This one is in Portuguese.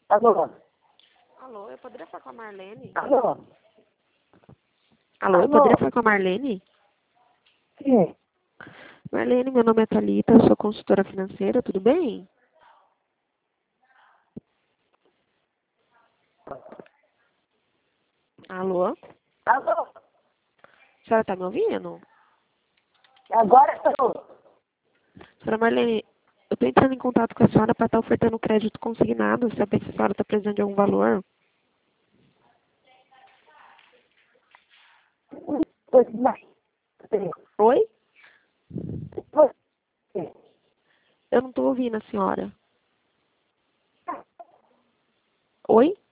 Alô? Alô, eu poderia falar com a Marlene? Alô? Alô, eu poderia falar com a Marlene? Sim. Marlene, meu nome é Thalita, eu sou consultora financeira, tudo bem? Alô? Alô? A senhora está me ouvindo? Agora estou. Senhora Marlene, eu estou entrando em contato com a senhora para estar ofertando crédito consignado, saber se a senhora está precisando de algum valor. Pois mais. Sim. Oi? Pois. Sim. Eu não estou ouvindo a senhora. Oi?